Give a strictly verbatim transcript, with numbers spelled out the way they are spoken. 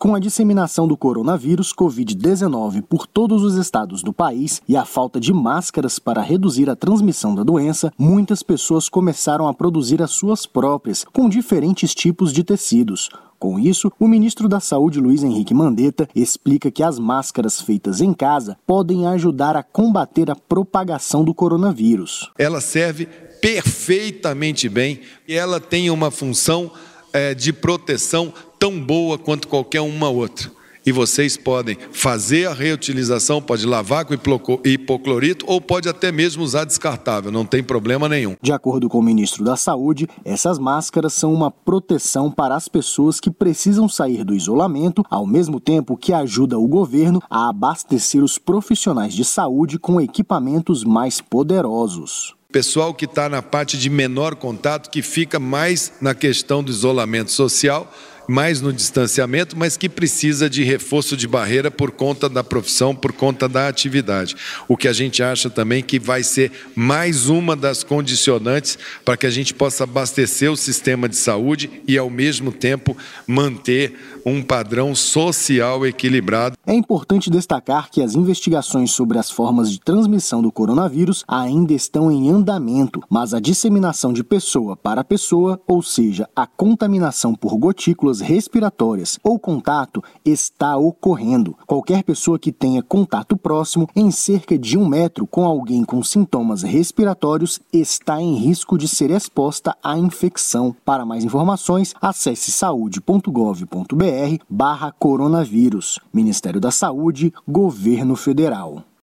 Com a disseminação do coronavírus covid dezenove por todos os estados do país e a falta de máscaras para reduzir a transmissão da doença, muitas pessoas começaram a produzir as suas próprias, com diferentes tipos de tecidos. Com isso, o ministro da Saúde, Luiz Henrique Mandetta, explica que as máscaras feitas em casa podem ajudar a combater a propagação do coronavírus. Ela serve perfeitamente bem e ela tem uma função é, de proteção tão boa quanto qualquer uma outra. E vocês podem fazer a reutilização, pode lavar com hipoclorito ou pode até mesmo usar descartável, não tem problema nenhum. De acordo com o ministro da Saúde, essas máscaras são uma proteção para as pessoas que precisam sair do isolamento, ao mesmo tempo que ajuda o governo a abastecer os profissionais de saúde com equipamentos mais poderosos. Pessoal que está na parte de menor contato, que fica mais na questão do isolamento social, mais no distanciamento, mas que precisa de reforço de barreira por conta da profissão, por conta da atividade. O que a gente acha também que vai ser mais uma das condicionantes para que a gente possa abastecer o sistema de saúde e, ao mesmo tempo, manter um padrão social equilibrado. É importante destacar que as investigações sobre as formas de transmissão do coronavírus ainda estão em andamento, mas a disseminação de pessoa para pessoa, ou seja, a contaminação por gotículas respiratórias ou contato, está ocorrendo. Qualquer pessoa que tenha contato próximo em cerca de um metro com alguém com sintomas respiratórios está em risco de ser exposta à infecção. Para mais informações, acesse saúde ponto gov ponto br barra coronavírus. Ministério da Saúde, Governo Federal.